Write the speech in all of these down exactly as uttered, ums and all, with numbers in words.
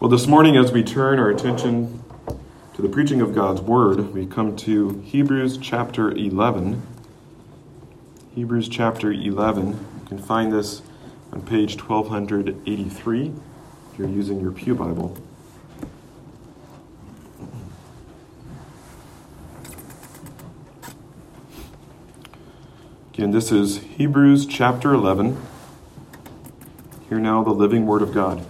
Well, this morning as we turn our attention to the preaching of God's Word, we come to Hebrews chapter eleven. Hebrews chapter eleven. You can find this on page twelve eighty-three if you're using your Pew Bible. Again, this is Hebrews chapter eleven. Hear now the living Word of God.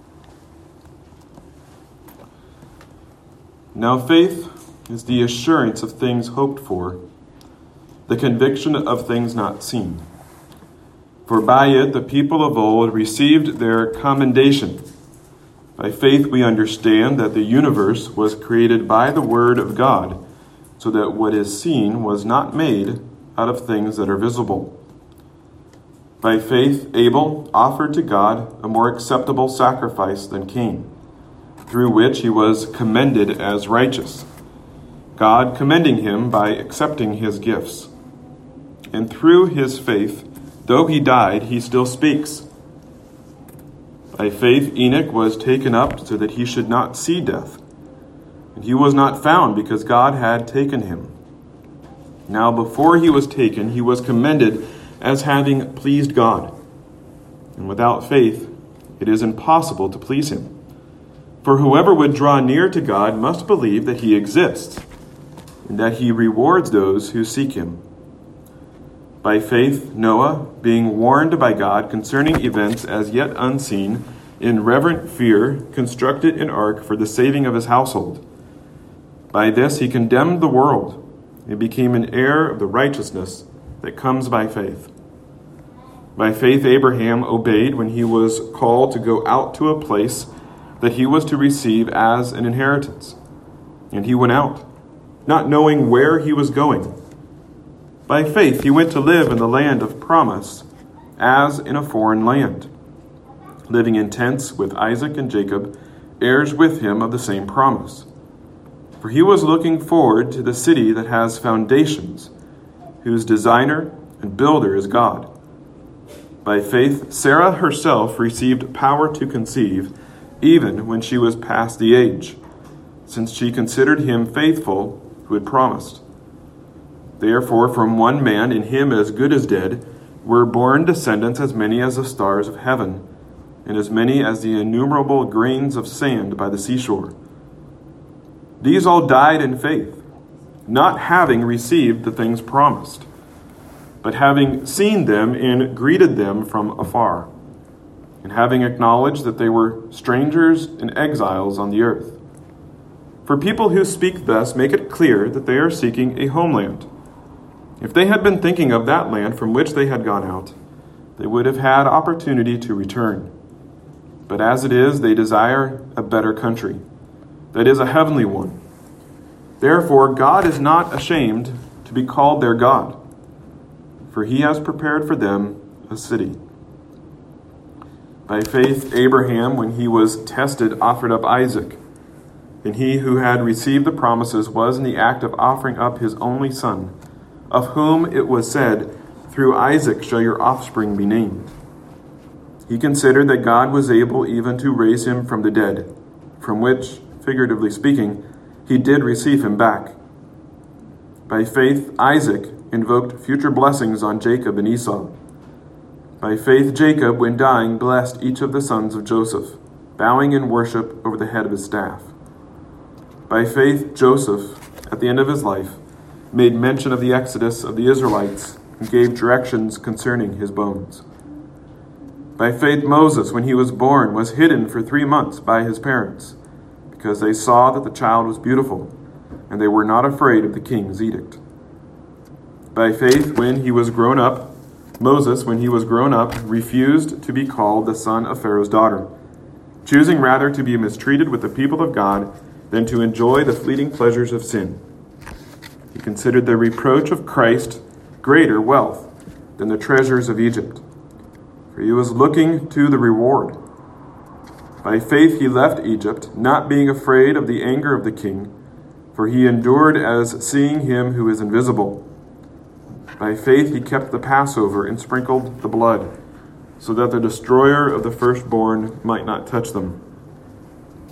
Now faith is the assurance of things hoped for, the conviction of things not seen. For by it the people of old received their commendation. By faith we understand that the universe was created by the word of God, so that what is seen was not made out of things that are visible. By faith Abel offered to God a more acceptable sacrifice than Cain, through which he was commended as righteous, God commending him by accepting his gifts. And through his faith, though he died, he still speaks. By faith Enoch was taken up so that he should not see death, and he was not found because God had taken him. Now before he was taken, he was commended as having pleased God. And without faith, it is impossible to please him. For whoever would draw near to God must believe that he exists, and that he rewards those who seek him. By faith, Noah, being warned by God concerning events as yet unseen, in reverent fear, constructed an ark for the saving of his household. By this he condemned the world, and became an heir of the righteousness that comes by faith. By faith Abraham obeyed when he was called to go out to a place that he was to receive as an inheritance. And he went out, not knowing where he was going. By faith he went to live in the land of promise, as in a foreign land, living in tents with Isaac and Jacob, heirs with him of the same promise. For he was looking forward to the city that has foundations, whose designer and builder is God. By faith Sarah herself received power to conceive, even when she was past the age, since she considered him faithful who had promised. Therefore, from one man, in him as good as dead, were born descendants as many as the stars of heaven, and as many as the innumerable grains of sand by the seashore. These all died in faith, not having received the things promised, but having seen them and greeted them from afar, and having acknowledged that they were strangers and exiles on the earth. For people who speak thus make it clear that they are seeking a homeland. If they had been thinking of that land from which they had gone out, they would have had opportunity to return. But as it is, they desire a better country, that is, a heavenly one. Therefore, God is not ashamed to be called their God, for he has prepared for them a city. By faith, Abraham, when he was tested, offered up Isaac. And he who had received the promises was in the act of offering up his only son, of whom it was said, "Through Isaac shall your offspring be named." He considered that God was able even to raise him from the dead, from which, figuratively speaking, he did receive him back. By faith, Isaac invoked future blessings on Jacob and Esau. By faith, Jacob, when dying, blessed each of the sons of Joseph, bowing in worship over the head of his staff. By faith, Joseph, at the end of his life, made mention of the exodus of the Israelites and gave directions concerning his bones. By faith, Moses, when he was born, was hidden for three months by his parents, because they saw that the child was beautiful, and they were not afraid of the king's edict. By faith, when he was grown up, Moses, when he was grown up, refused to be called the son of Pharaoh's daughter, choosing rather to be mistreated with the people of God than to enjoy the fleeting pleasures of sin. He considered the reproach of Christ greater wealth than the treasures of Egypt, for he was looking to the reward. By faith he left Egypt, not being afraid of the anger of the king, for he endured as seeing him who is invisible. By faith he kept the Passover and sprinkled the blood, so that the destroyer of the firstborn might not touch them.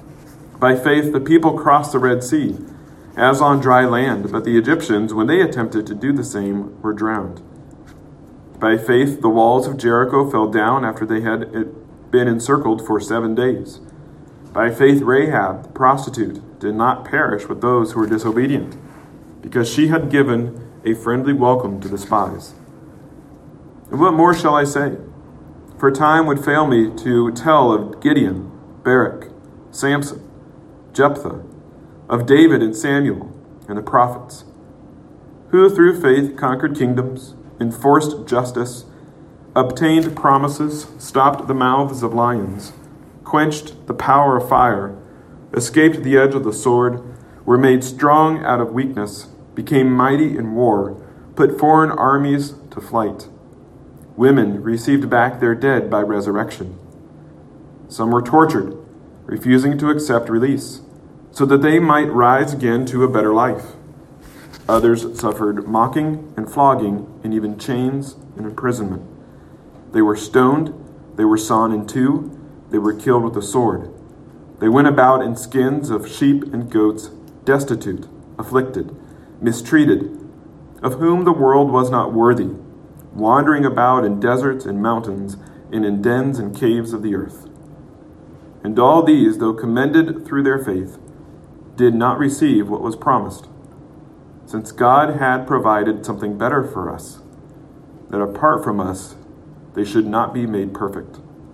By faith, the people crossed the Red Sea, as on dry land, but the Egyptians, when they attempted to do the same, were drowned. By faith, the walls of Jericho fell down after they had been encircled for seven days. By faith, Rahab, the prostitute, did not perish with those who were disobedient, because she had given a friendly welcome to the spies. And what more shall I say? For time would fail me to tell of Gideon, Barak, Samson, Jephthah, of David and Samuel, and the prophets, who through faith conquered kingdoms, enforced justice, obtained promises, stopped the mouths of lions, quenched the power of fire, escaped the edge of the sword, were made strong out of weakness, became mighty in war, put foreign armies to flight. Women received back their dead by resurrection. Some were tortured, refusing to accept release, so that they might rise again to a better life. Others suffered mocking and flogging, and even chains and imprisonment. They were stoned, they were sawn in two, they were killed with the sword. They went about in skins of sheep and goats, destitute, afflicted, mistreated, of whom the world was not worthy, wandering about in deserts and mountains, and in dens and caves of the earth. And all these, though commended through their faith, did not receive what was promised, since God had provided something better for us, that apart from us they should not be made perfect.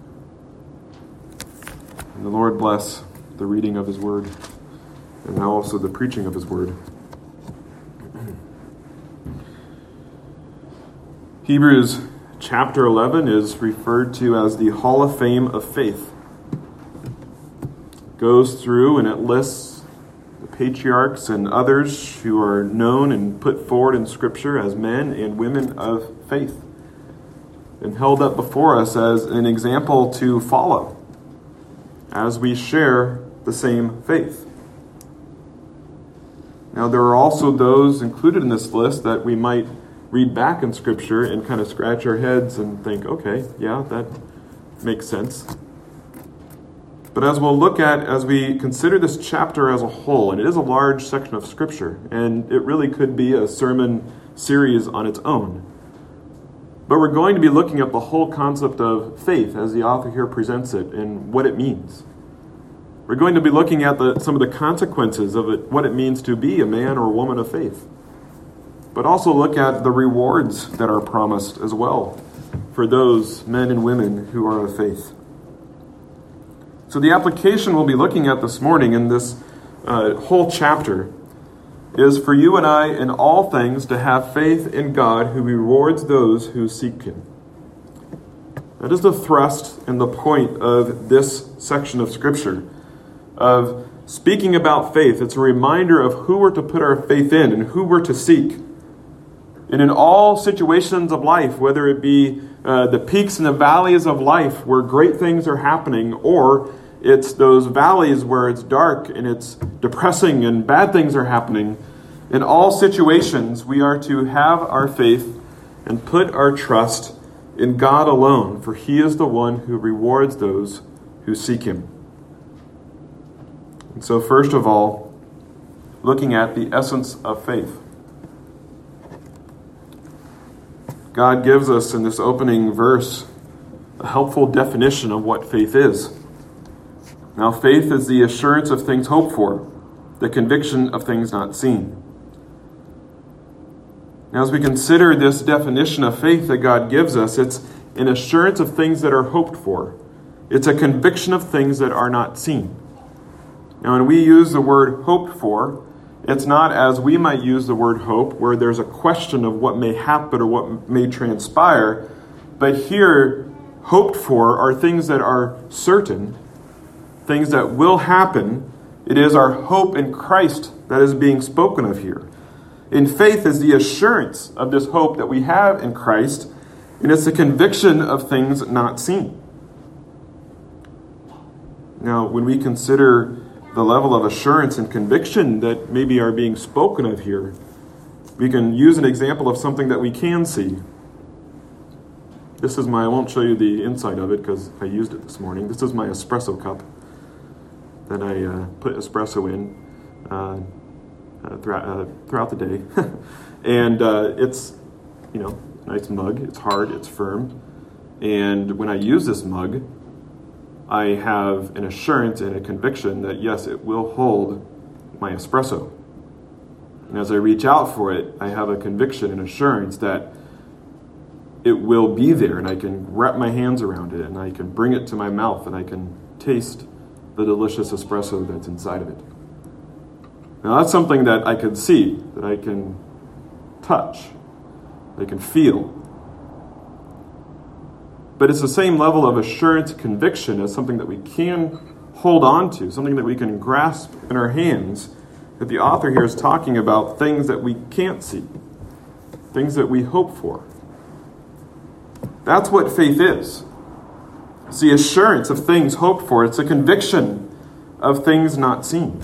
And the Lord bless the reading of his word, and now also the preaching of his word. Hebrews chapter eleven is referred to as the Hall of Fame of Faith. It goes through and it lists the patriarchs and others who are known and put forward in Scripture as men and women of faith, and held up before us as an example to follow as we share the same faith. Now, there are also those included in this list that we might read back in Scripture and kind of scratch our heads and think, okay, yeah, that makes sense. But as we'll look at, as we consider this chapter as a whole, and it is a large section of Scripture, and it really could be a sermon series on its own. But we're going to be looking at the whole concept of faith as the author here presents it and what it means. We're going to be looking at the, some of the consequences of it, what it means to be a man or woman of faith. But also look at the rewards that are promised as well for those men and women who are of faith. So the application we'll be looking at this morning in this uh, whole chapter is for you and I in all things to have faith in God who rewards those who seek him. That is the thrust and the point of this section of Scripture, of speaking about faith. It's a reminder of who we're to put our faith in and who we're to seek. And in all situations of life, whether it be uh, the peaks and the valleys of life where great things are happening, or it's those valleys where it's dark and it's depressing and bad things are happening, in all situations we are to have our faith and put our trust in God alone, for he is the one who rewards those who seek him. And so first of all, looking at the essence of faith. God gives us in this opening verse a helpful definition of what faith is. Now, faith is the assurance of things hoped for, the conviction of things not seen. Now, as we consider this definition of faith that God gives us, it's an assurance of things that are hoped for. It's a conviction of things that are not seen. Now, when we use the word hoped for, it's not as we might use the word hope, where there's a question of what may happen or what may transpire. But here, hoped for are things that are certain, things that will happen. It is our hope in Christ that is being spoken of here. In faith is the assurance of this hope that we have in Christ, and it's the conviction of things not seen. Now, when we consider the level of assurance and conviction that maybe are being spoken of here, we can use an example of something that we can see. This is my, I won't show you the inside of it because I used it this morning. This is my espresso cup. that I uh, put espresso in uh, uh, throughout, uh, throughout the day. And uh, it's, you know, nice mug. It's hard. It's firm. And when I use this mug, I have an assurance and a conviction that, yes, it will hold my espresso. And as I reach out for it, I have a conviction and assurance that it will be there, and I can wrap my hands around it, and I can bring it to my mouth, and I can taste the delicious espresso that's inside of it. Now, that's something that I can see, that I can touch, I can feel. But it's the same level of assurance, conviction as something that we can hold on to, something that we can grasp in our hands, that the author here is talking about things that we can't see, things that we hope for. That's what faith is. It's the assurance of things hoped for. It's a conviction of things not seen.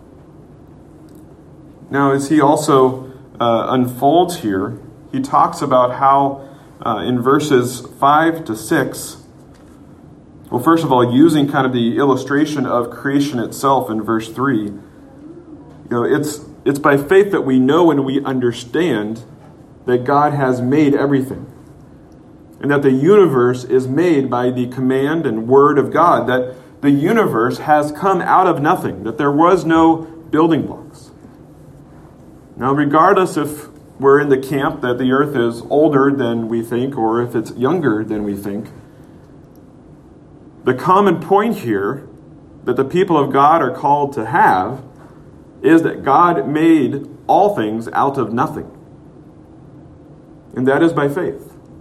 Now, as he also uh, unfolds here, he talks about how uh, in verses five to six, well, first of all, using kind of the illustration of creation itself in verse three, you know, it's it's by faith that we know and we understand that God has made everything. And that the universe is made by the command and word of God. That the universe has come out of nothing. That there was no building blocks. Now, regardless if we're in the camp that the earth is older than we think, or if it's younger than we think, the common point here that the people of God are called to have is that God made all things out of nothing. And that is by faith.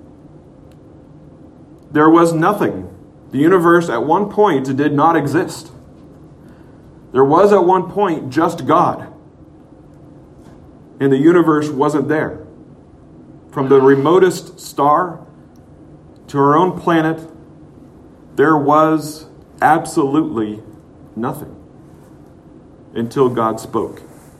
There was nothing. The universe at one point did not exist. There was at one point just God. And the universe wasn't there. From the remotest star to our own planet, there was absolutely nothing until God spoke.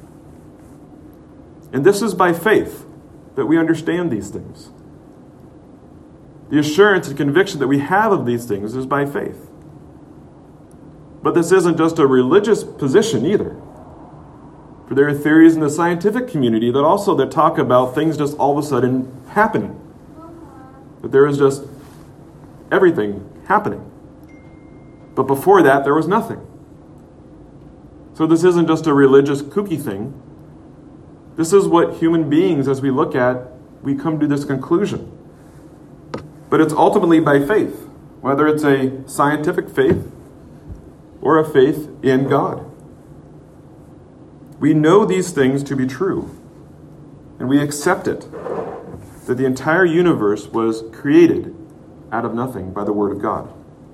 And this is by faith that we understand these things. The assurance and conviction that we have of these things is by faith. But this isn't just a religious position either. For there are theories in the scientific community that also that talk about things just all of a sudden happening. That there is just everything happening. But before that, there was nothing. So this isn't just a religious kooky thing. This is what human beings, as we look at, we come to this conclusion. But it's ultimately by faith, whether it's a scientific faith or a faith in God. We know these things to be true, and we accept it, that the entire universe was created out of nothing by the Word of God.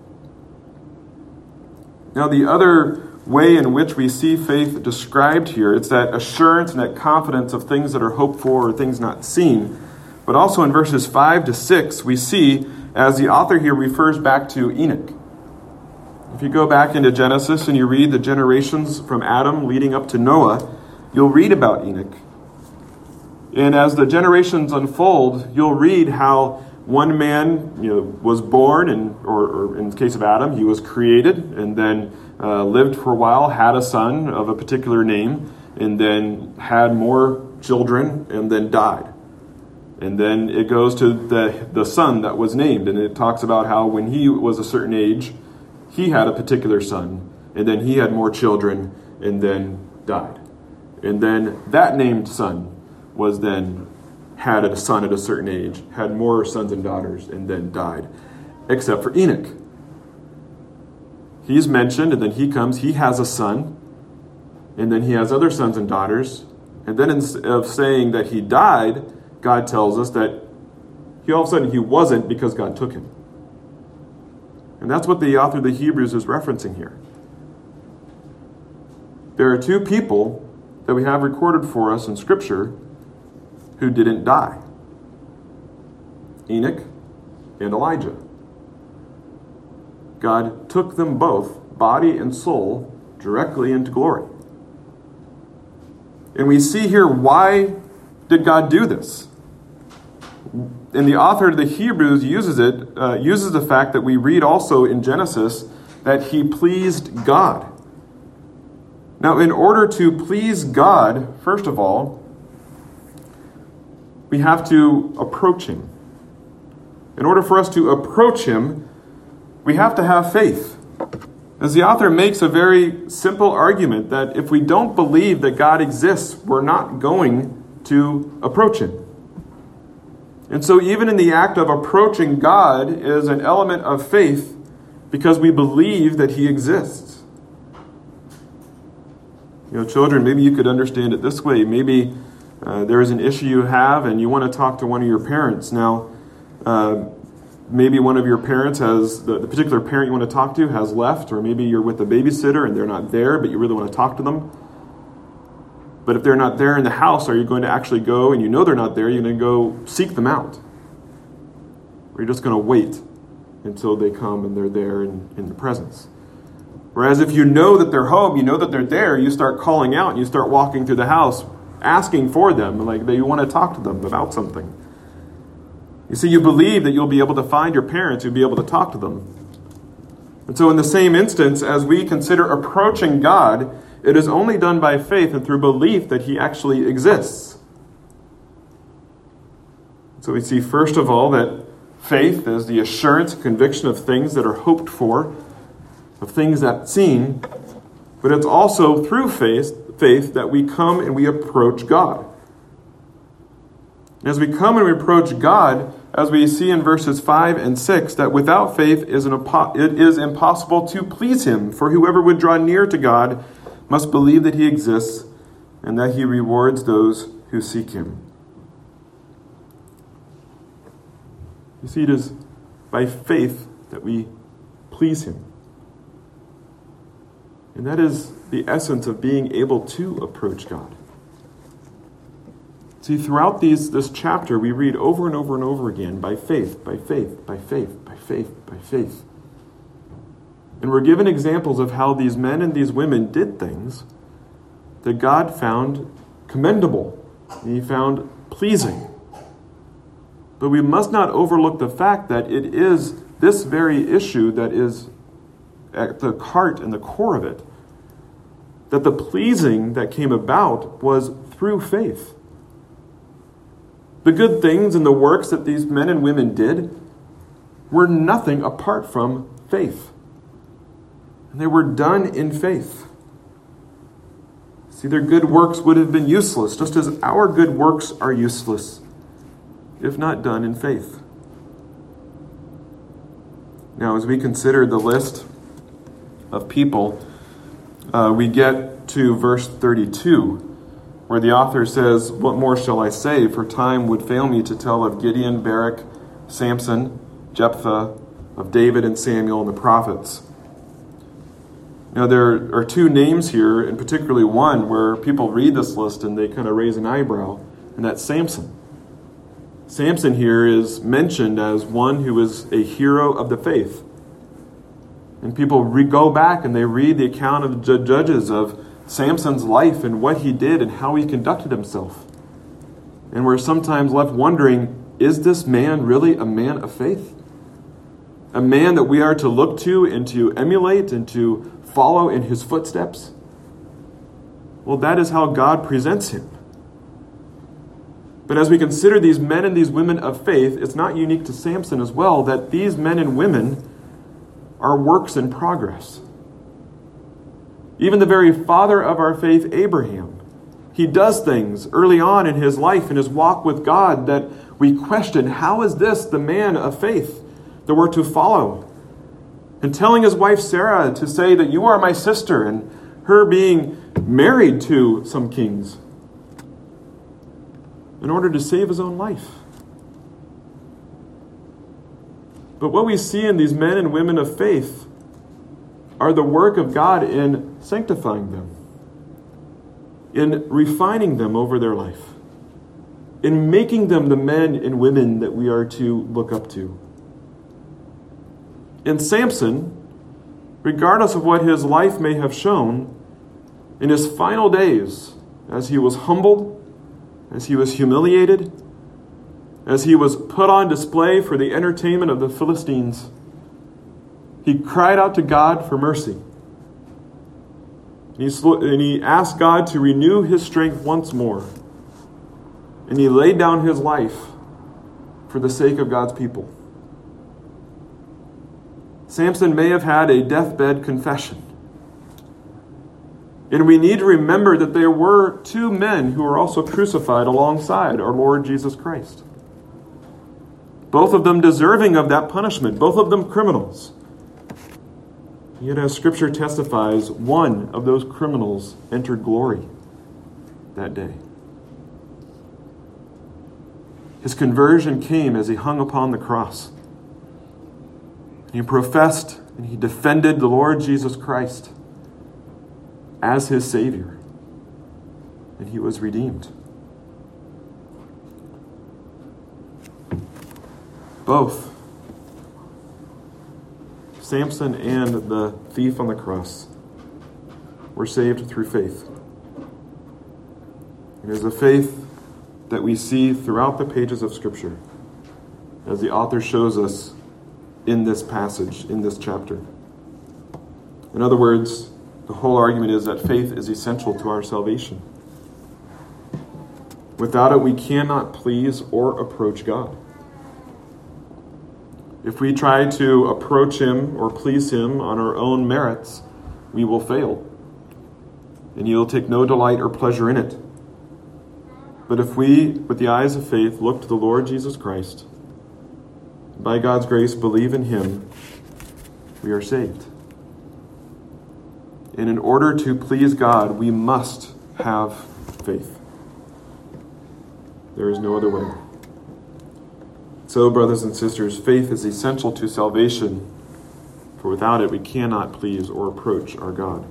Now, the other way in which we see faith described here, it's that assurance and that confidence of things that are hoped for or things not seen. But also in verses five to six, we see, as the author here refers back to Enoch. If you go back into Genesis and you read the generations from Adam leading up to Noah, you'll read about Enoch. And as the generations unfold, you'll read how one man, you know, was born, and or, or in the case of Adam, he was created, and then uh, lived for a while, had a son of a particular name, and then had more children, and then died. And then it goes to the, the son that was named, and it talks about how when he was a certain age, he had a particular son, and then he had more children, and then died. And then that named son was then had a son at a certain age, had more sons and daughters, and then died. Except for Enoch. He's mentioned, and then he comes, he has a son, and then he has other sons and daughters. And then instead of saying that he died, God tells us that he all of a sudden he wasn't because God took him. And that's what the author of the Hebrews is referencing here. There are two people that we have recorded for us in Scripture who didn't die. Enoch and Elijah. God took them both, body and soul, directly into glory. And we see here, why did God do this? And the author of the Hebrews uses it, uh, uses the fact that we read also in Genesis that he pleased God Now, in order to please God, first of all, we have to approach him. In order for us to approach him, we have to have faith. As the author makes a very simple argument that if we don't believe that God exists, we're not going to approach him. And so even in the act of approaching God is an element of faith because we believe that he exists. You know, children, maybe you could understand it this way. Maybe uh, there is an issue you have and you want to talk to one of your parents. Now, uh, maybe one of your parents has, the, the particular parent you want to talk to has left, or maybe you're with a babysitter and they're not there, but you really want to talk to them. But if they're not there in the house, are you going to actually go, and you know they're not there, you're going to go seek them out? Or you're just going to wait until they come and they're there in, in the presence? Whereas if you know that they're home, you know that they're there, you start calling out and you start walking through the house asking for them, like that you want to talk to them about something. You see, you believe that you'll be able to find your parents, you'll be able to talk to them. And so in the same instance, as we consider approaching God, it is only done by faith and through belief that he actually exists. So we see, first of all, that faith is the assurance, conviction of things that are hoped for, of things that seen, but it's also through faith, faith that we come and we approach God. As we come and we approach God, as we see in verses five and six, that without faith it is impossible to please him. For whoever would draw near to God must believe that he exists and that he rewards those who seek him. You see, it is by faith that we please him. And that is the essence of being able to approach God. See, throughout these this chapter, we read over and over and over again, by faith, by faith, by faith, by faith, by faith. And we're given examples of how these men and these women did things that God found commendable, and he found pleasing. But we must not overlook the fact that it is this very issue that is at the heart and the core of it, that the pleasing that came about was through faith. The good things and the works that these men and women did were nothing apart from faith. And they were done in faith. See, their good works would have been useless, just as our good works are useless, if not done in faith. Now, as we consider the list of people, uh, we get to verse thirty-two, where the author says, "What more shall I say? For time would fail me to tell of Gideon, Barak, Samson, Jephthah, of David and Samuel and the prophets." Now, there are two names here, and particularly one where people read this list and they kind of raise an eyebrow, and that's Samson. Samson here is mentioned as one who is a hero of the faith. And people re- go back and they read the account of the Judges of Samson's life and what he did and how he conducted himself. And we're sometimes left wondering, is this man really a man of faith? A man that we are to look to and to emulate and to follow in his footsteps? Well, that is how God presents him. But as we consider these men and these women of faith, it's not unique to Samson as well, that these men and women are works in progress. Even the very father of our faith, Abraham, he does things early on in his life, in his walk with God, that we question, how is this the man of faith that we're to follow? And telling his wife Sarah to say that you are my sister, and her being married to some kings in order to save his own life. But what we see in these men and women of faith are the work of God in sanctifying them, in refining them over their life, in making them the men and women that we are to look up to. In Samson, regardless of what his life may have shown, in his final days, as he was humbled, as he was humiliated, as he was put on display for the entertainment of the Philistines, he cried out to God for mercy. And he, sl- and he asked God to renew his strength once more. And he laid down his life for the sake of God's people. Samson may have had a deathbed confession. And we need to remember that there were two men who were also crucified alongside our Lord Jesus Christ. Both of them deserving of that punishment, both of them criminals. Yet as Scripture testifies, one of those criminals entered glory that day. His conversion came as he hung upon the cross. He professed and he defended the Lord Jesus Christ as his Savior. And he was redeemed. Both Samson and the thief on the cross were saved through faith. It is a faith that we see throughout the pages of Scripture, as the author shows us in this passage, in this chapter. In other words, the whole argument is that faith is essential to our salvation. Without it, we cannot please or approach God. If we try to approach him or please him on our own merits, we will fail, and he will take no delight or pleasure in it. But if we, with the eyes of faith, look to the Lord Jesus Christ, by God's grace, believe in him, we are saved. And in order to please God, we must have faith. There is no other way. So, brothers and sisters, faith is essential to salvation, for without it we cannot please or approach our God.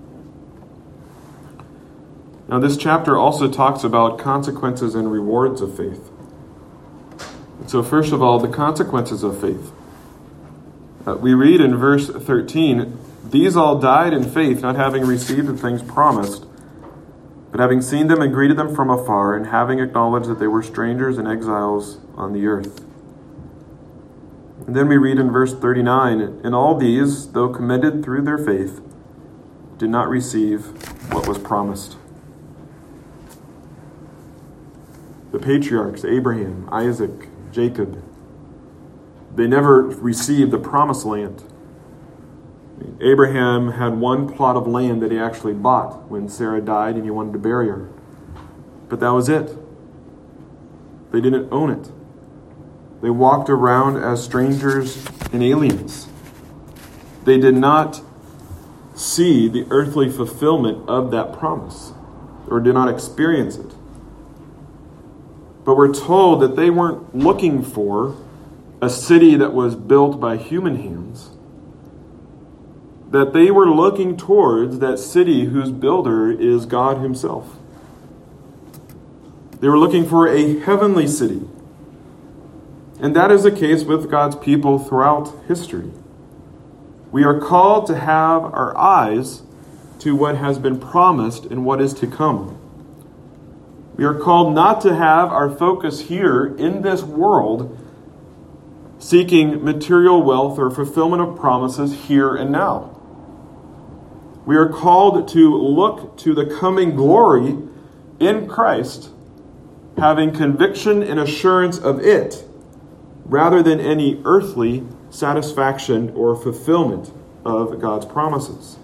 Now, this chapter also talks about consequences and rewards of faith. And so, first of all, the consequences of faith. Uh, we read in verse thirteen, "These all died in faith, not having received the things promised, but having seen them and greeted them from afar, and having acknowledged that they were strangers and exiles on the earth." And then we read in verse thirty-nine, "And all these, though commended through their faith, did not receive what was promised." The patriarchs, Abraham, Isaac, Jacob, they never received the promised land. Abraham had one plot of land that he actually bought when Sarah died and he wanted to bury her. But that was it. They didn't own it. They walked around as strangers and aliens. They did not see the earthly fulfillment of that promise, or did not experience it. But we're told that they weren't looking for a city that was built by human hands, that they were looking towards that city whose builder is God himself. They were looking for a heavenly city. And that is the case with God's people throughout history. We are called to have our eyes to what has been promised and what is to come. We are called not to have our focus here in this world, seeking material wealth or fulfillment of promises here and now. We are called to look to the coming glory in Christ, having conviction and assurance of it, rather than any earthly satisfaction or fulfillment of God's promises.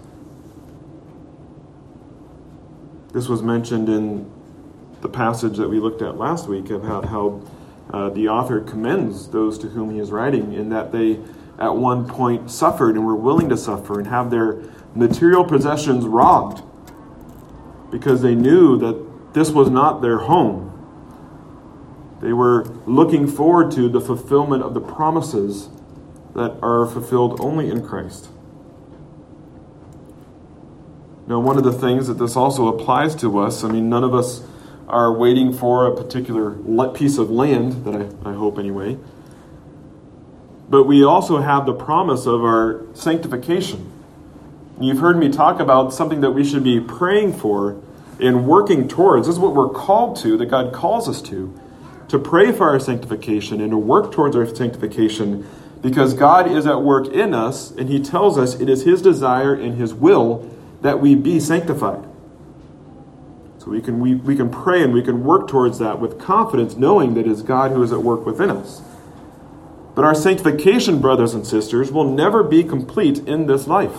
This was mentioned in the passage that we looked at last week about how uh, the author commends those to whom he is writing, in that they at one point suffered and were willing to suffer and have their material possessions robbed because they knew that this was not their home. They were looking forward to the fulfillment of the promises that are fulfilled only in Christ. Now, one of the things that this also applies to us, I mean, none of us are waiting for a particular piece of land, that I, I hope anyway, but we also have the promise of our sanctification. You've heard me talk about something that we should be praying for and working towards. This is what we're called to, that God calls us to, to pray for our sanctification and to work towards our sanctification, because God is at work in us, and he tells us it is his desire and his will that we be sanctified. So we can we, we can pray and we can work towards that with confidence, knowing that it is God who is at work within us. But our sanctification, brothers and sisters, will never be complete in this life.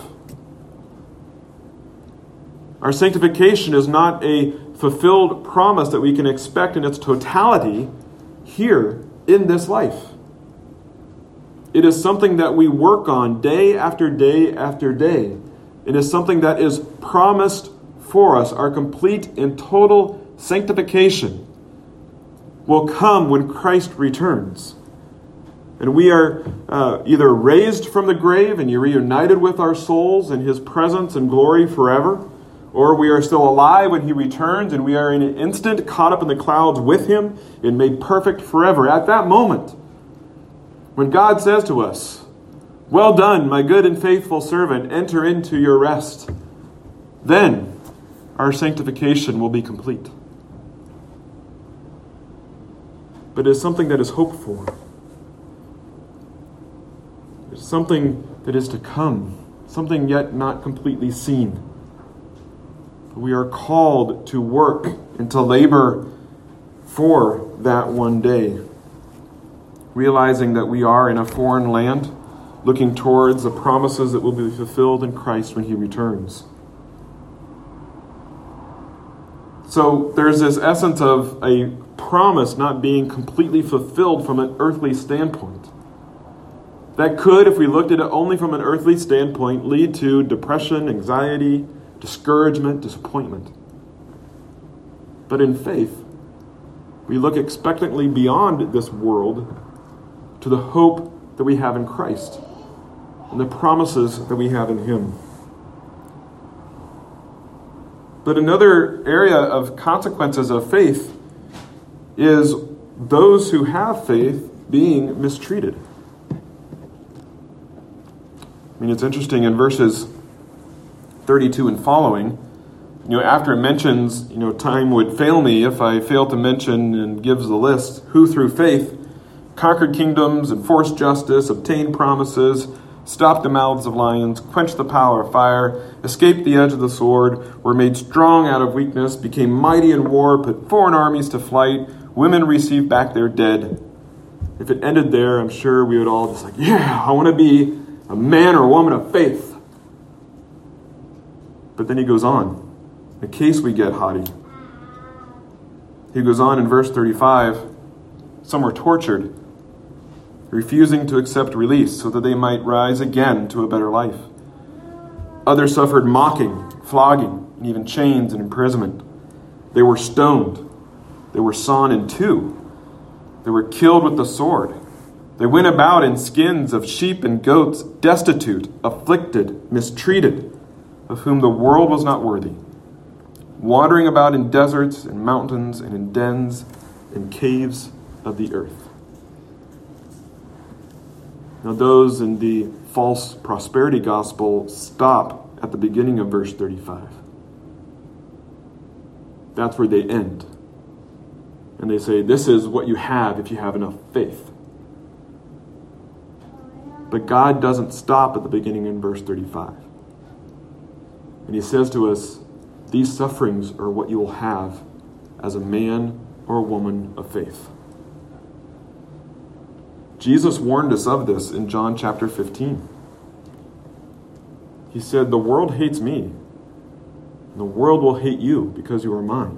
Our sanctification is not a fulfilled promise that we can expect in its totality here in this life. It is something that we work on day after day after day. It is something that is promised for us. Our complete and total sanctification will come when Christ returns. And we are uh, either raised from the grave and reunited with our souls in His presence and glory forever, or we are still alive when He returns and we are in an instant caught up in the clouds with Him and made perfect forever. At that moment, when God says to us, "Well done, my good and faithful servant, enter into your rest," then our sanctification will be complete. But it is something that is hoped for. It's something that is to come, something yet not completely seen. We are called to work and to labor for that one day, realizing that we are in a foreign land, looking towards the promises that will be fulfilled in Christ when He returns. So there's this essence of a promise not being completely fulfilled from an earthly standpoint. That could, if we looked at it only from an earthly standpoint, lead to depression, anxiety, discouragement, disappointment. But in faith, we look expectantly beyond this world to the hope that we have in Christ and the promises that we have in Him. But another area of consequences of faith is those who have faith being mistreated. I mean, it's interesting in verses thirty-two and following, you know, after it mentions, you know, time would fail me if I fail to mention, and gives the list, who through faith conquered kingdoms, enforced justice, obtained promises, stopped the mouths of lions, quenched the power of fire, escaped the edge of the sword, were made strong out of weakness, became mighty in war, put foreign armies to flight, women received back their dead. If it ended there, I'm sure we would all just like, yeah, I want to be a man or a woman of faith. But then he goes on, in case we get haughty. He goes on in verse thirty-five, some were tortured, refusing to accept release so that they might rise again to a better life. Others suffered mocking, flogging, and even chains and imprisonment. They were stoned. They were sawn in two. They were killed with the sword. They went about in skins of sheep and goats, destitute, afflicted, mistreated, of whom the world was not worthy, wandering about in deserts and mountains and in dens and caves of the earth. Now those in the false prosperity gospel stop at the beginning of verse thirty-five. That's where they end. And they say, this is what you have if you have enough faith. But God doesn't stop at the beginning in verse thirty-five. And He says to us, these sufferings are what you will have as a man or a woman of faith. Jesus warned us of this in John chapter fifteen. He said, the world hates me, and the world will hate you because you are mine.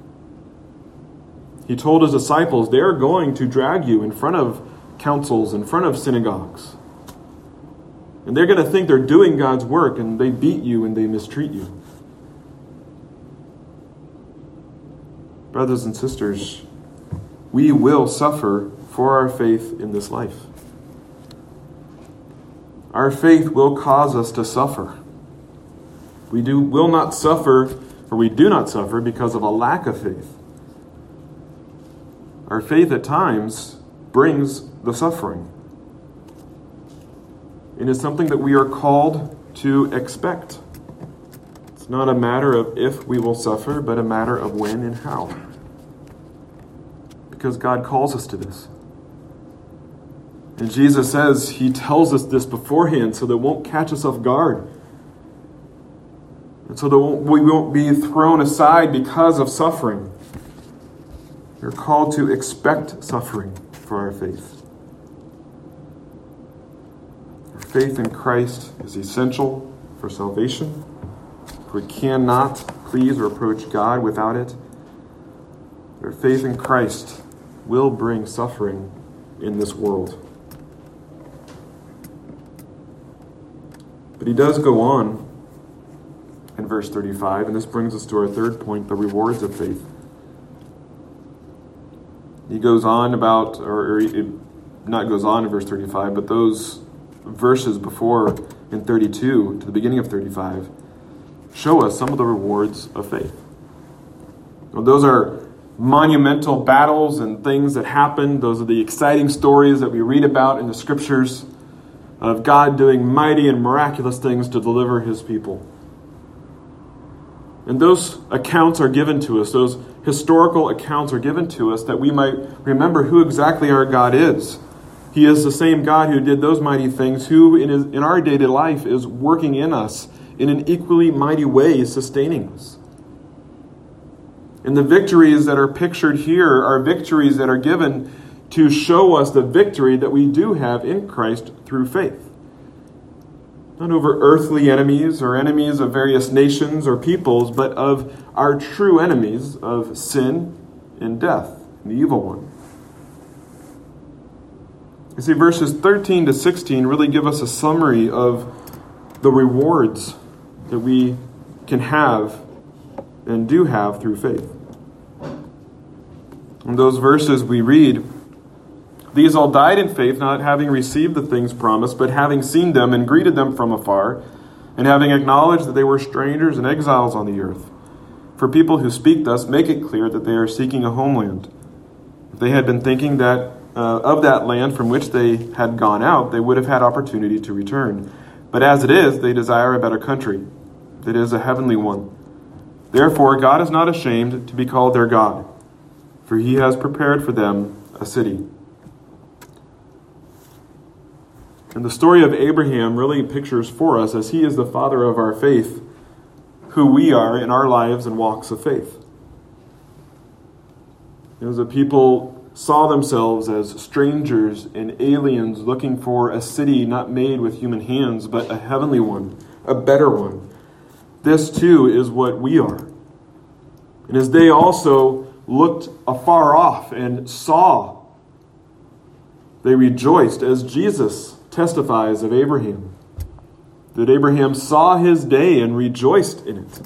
He told His disciples, they are going to drag you in front of councils, in front of synagogues. And they're going to think they're doing God's work, and they beat you and they mistreat you. Brothers and sisters, we will suffer for our faith in this life. Our faith will cause us to suffer. We do will not suffer, or we do not suffer because of a lack of faith. Our faith at times brings the suffering. It is something that we are called to expect. It's not a matter of if we will suffer, but a matter of when and how. Because God calls us to this. And Jesus says He tells us this beforehand so that it won't catch us off guard. And so that we won't be thrown aside because of suffering. We're called to expect suffering for our faith. Our faith in Christ is essential for salvation. We cannot please or approach God without it. Our faith in Christ will bring suffering in this world. But he does go on in verse thirty-five, and this brings us to our third point, the rewards of faith. He goes on about, or, or it not goes on in verse thirty-five, but those verses before in thirty-two to the beginning of thirty-five show us some of the rewards of faith. Well, those are monumental battles and things that happen. Those are the exciting stories that we read about in the scriptures of God doing mighty and miraculous things to deliver his people. And those accounts are given to us, those historical accounts are given to us that we might remember who exactly our God is. He is the same God who did those mighty things, who in, his, in our daily life is working in us in an equally mighty way, sustaining us. And the victories that are pictured here are victories that are given to show us the victory that we do have in Christ through faith. Not over earthly enemies or enemies of various nations or peoples, but of our true enemies of sin and death, and the evil one. You see, verses thirteen to sixteen really give us a summary of the rewards that we can have and do have through faith. In those verses we read, "These all died in faith, not having received the things promised, but having seen them and greeted them from afar, and having acknowledged that they were strangers and exiles on the earth. For people who speak thus make it clear that they are seeking a homeland. If they had been thinking that uh, of that land from which they had gone out, they would have had opportunity to return. But as it is, they desire a better country, that is, a heavenly one. Therefore, God is not ashamed to be called their God, for he has prepared for them a city." And the story of Abraham really pictures for us, as he is the father of our faith, who we are in our lives and walks of faith. As the people saw themselves as strangers and aliens looking for a city not made with human hands, but a heavenly one, a better one. This too is what we are. And as they also looked afar off and saw, they rejoiced, as Jesus testifies of Abraham, that Abraham saw his day and rejoiced in it.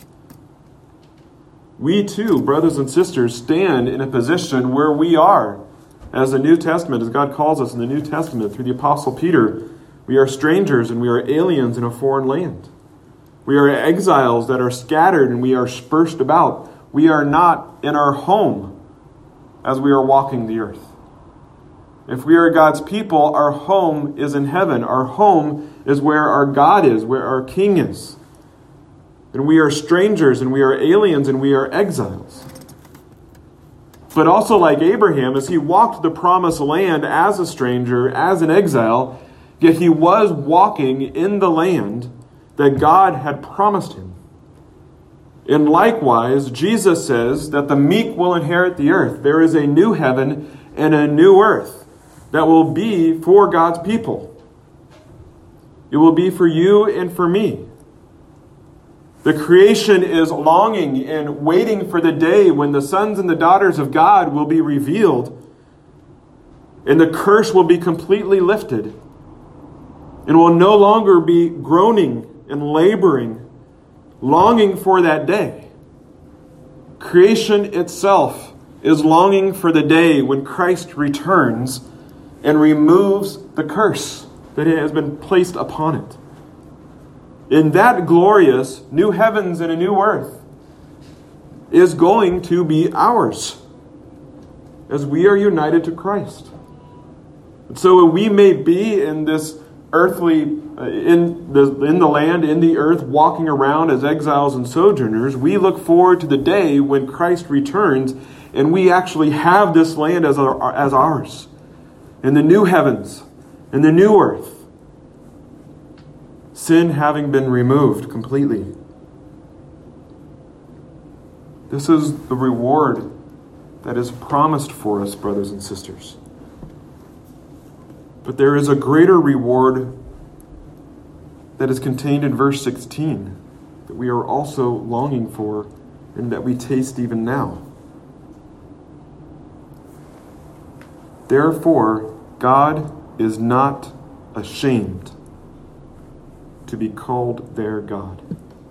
We too, brothers and sisters, stand in a position where we are, as the New Testament, as God calls us in the New Testament through the Apostle Peter, we are strangers and we are aliens in a foreign land. We are exiles that are scattered and we are dispersed about. We are not in our home as we are walking the earth. If we are God's people, our home is in heaven. Our home is where our God is, where our King is. And we are strangers and we are aliens and we are exiles. But also like Abraham, as he walked the promised land as a stranger, as an exile, yet he was walking in the land that God had promised him. And likewise, Jesus says that the meek will inherit the earth. There is a new heaven and a new earth that will be for God's people. It will be for you and for me. The creation is longing and waiting for the day when the sons and the daughters of God will be revealed, and the curse will be completely lifted, and will no longer be groaning and laboring, longing for that day. Creation itself is longing for the day when Christ returns and removes the curse that has been placed upon it. In that glorious new heavens and a new earth is going to be ours as we are united to Christ. And so we may be in this earthly, uh, in the in the land, in the earth, walking around as exiles and sojourners, we look forward to the day when Christ returns and we actually have this land as our, as ours. In the new heavens, in the new earth, sin having been removed completely. This is the reward that is promised for us, brothers and sisters. But there is a greater reward that is contained in verse sixteen that we are also longing for and that we taste even now. Therefore, God is not ashamed to be called their God.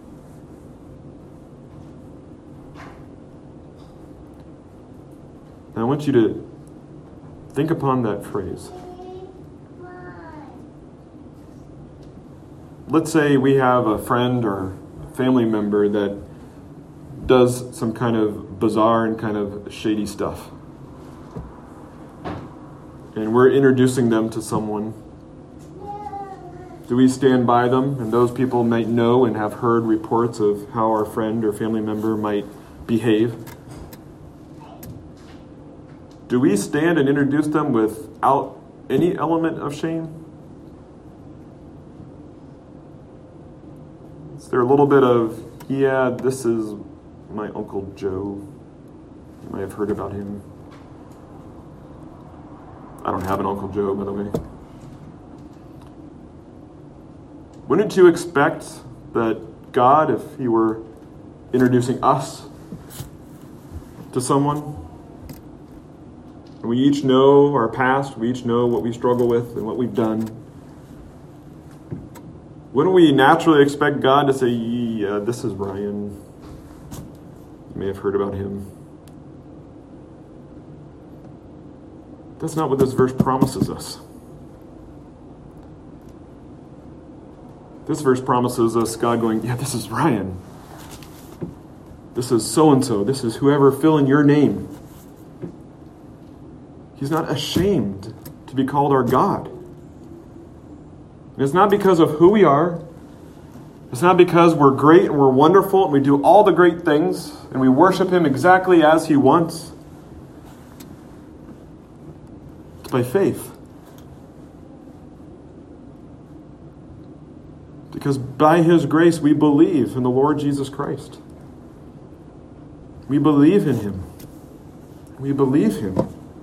Now I want you to think upon that phrase. Let's say we have a friend or family member that does some kind of bizarre and kind of shady stuff. And we're introducing them to someone. Do we stand by them? And those people might know and have heard reports of how our friend or family member might behave. Do we stand and introduce them without any element of shame? Is there a little bit of, yeah, this is my Uncle Joe. You might have heard about him. I don't have an Uncle Joe, by the way. Wouldn't you expect that God, if he were introducing us to someone, and we each know our past, we each know what we struggle with and what we've done, wouldn't we naturally expect God to say, yeah, this is Ryan. You may have heard about him. That's not what this verse promises us. This verse promises us God going, yeah, this is Ryan. This is so-and-so. This is whoever, fill in your name. He's not ashamed to be called our God. And it's not because of who we are. It's not because we're great and we're wonderful and we do all the great things and we worship him exactly as he wants. It's by faith. Because by his grace we believe in the Lord Jesus Christ. We believe in him. We believe him.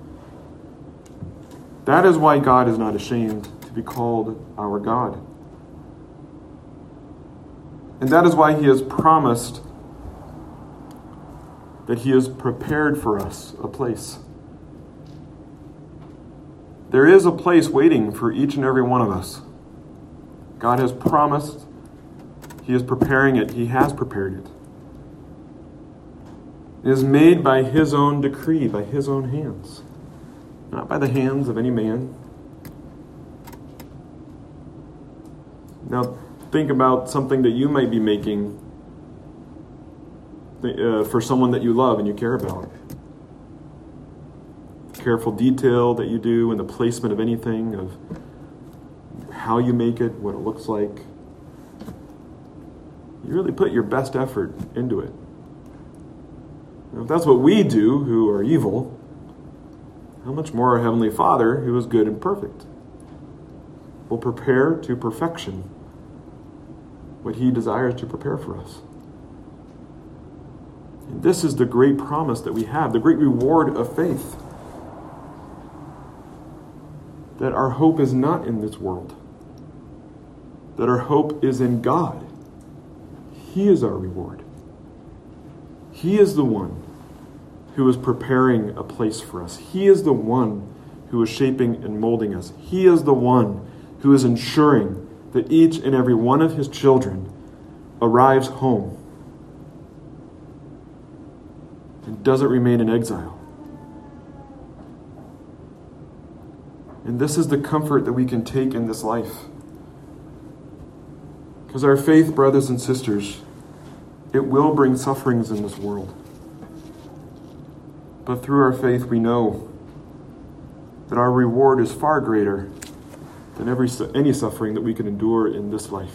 That is why God is not ashamed to be called our God. And that is why he has promised that he has prepared for us a place. There is a place waiting for each and every one of us. God has promised. He is preparing it. He has prepared it. It is made by his own decree, by his own hands. Not by the hands of any man. Now, think about something that you might be making uh, for someone that you love and you care about. Careful detail that you do in the placement of anything, of how you make it, what it looks like. You really put your best effort into it. Now, if that's what we do, who are evil, how much more our Heavenly Father, who is good and perfect, will prepare to perfection what he desires to prepare for us. And this is the great promise that we have, the great reward of faith. That our hope is not in this world. That our hope is in God. He is our reward. He is the one who is preparing a place for us. He is the one who is shaping and molding us. He is the one who is ensuring that each and every one of his children arrives home and doesn't remain in exile. And this is the comfort that we can take in this life. Because our faith, brothers and sisters, it will bring sufferings in this world. But through our faith, we know that our reward is far greater than every any suffering that we can endure in this life.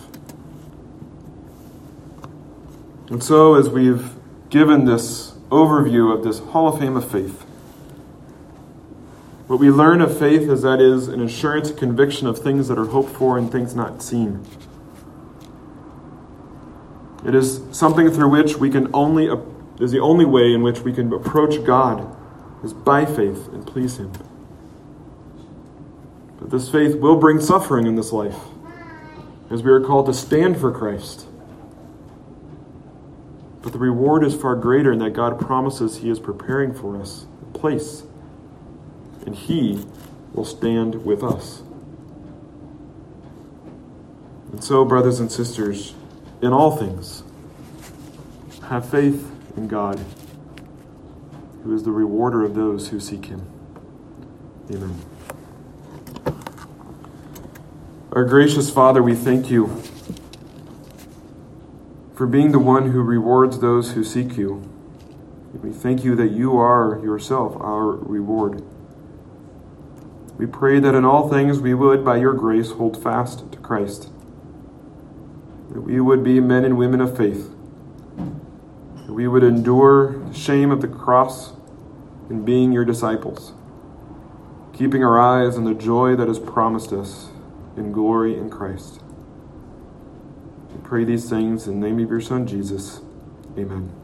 And so, as we've given this overview of this Hall of Fame of faith, what we learn of faith is that it is an assurance, a conviction of things that are hoped for and things not seen. It is something through which we can only It is the only way in which we can approach God, is by faith and please Him. But this faith will bring suffering in this life, as we are called to stand for Christ. But the reward is far greater in that God promises He is preparing for us a place, and He will stand with us. And so, brothers and sisters, in all things, have faith in God, who is the rewarder of those who seek Him. Amen. Our gracious Father, we thank You for being the one who rewards those who seek You. We thank You that You are Yourself our reward. We pray that in all things we would, by Your grace, hold fast to Christ, that we would be men and women of faith, that we would endure the shame of the cross in being Your disciples, keeping our eyes on the joy that is promised us in glory in Christ. We pray these things in the name of Your Son, Jesus. Amen.